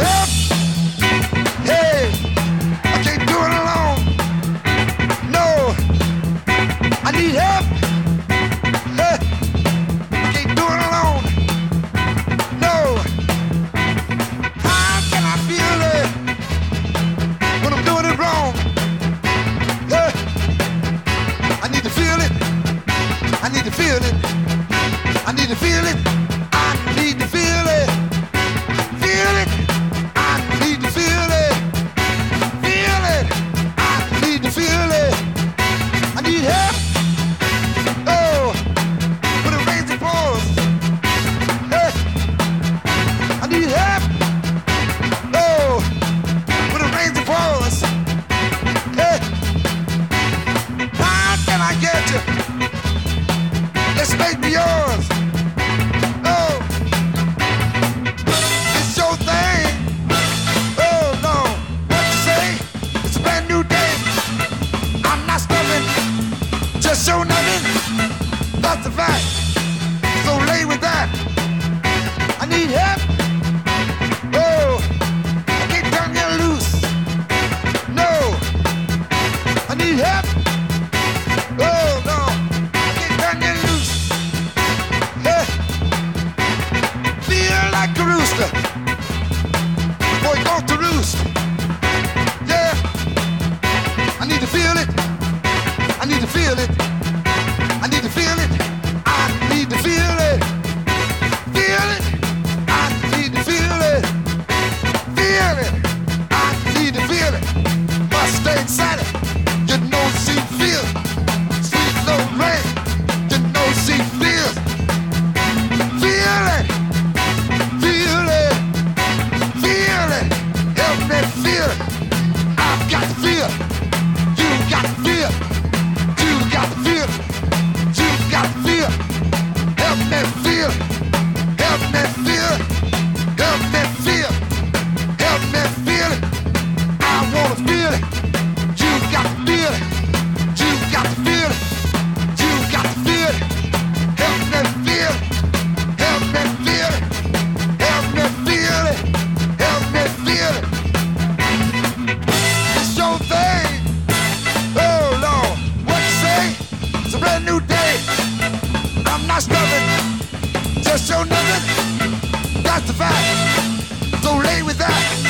help. Hey, I can't do it alone. No, I need help. Hey, I can't do it alone. No, how can I feel it when I'm doing it wrong? Hey, I need to feel it. I need to feel it. I need to feel it. I need to feel it. Feel it. I need to feel it. Feel it. I need to feel it. I need help. Oh, when it rains and pours. Hey, I need help. Oh, when it rains and pours. Hey, how can I get you? Let's make me yours. Oh, it's your thing. Oh no, what you say? It's a brand new day. I'm not stopping, just show nothing. That's the fact. So lay with that. I need help. Oh, I can't turn you loose. No, I need help. Oh no, I can't turn you loose. Hey, feel like a rooster. Boy, go to roost. Yeah, I need to feel it. I need to feel it. I need to feel it. I need to feel it. Feel it. I need to feel it. Feel it. I need to feel it. Must stay inside it. You know she feels. Sweet little rain. You know she feels. Feel it. Feel it. Feel it. Help me feel it. I've got to feel it. You got to feel it. You got to feel it. You got to feel it. Help me feel it. Help me feel it. Help me feel it. Help me feel it. I wanna feel it. You got to feel it. You got to feel it. You got to feel it. Help me feel it. Help me feel it. Help me feel it. Help me feel it. It's your thing. Oh Lord, what you say? It's a brand new day. I'm not stubborn, just show nothing. That's the fact. So lay with that.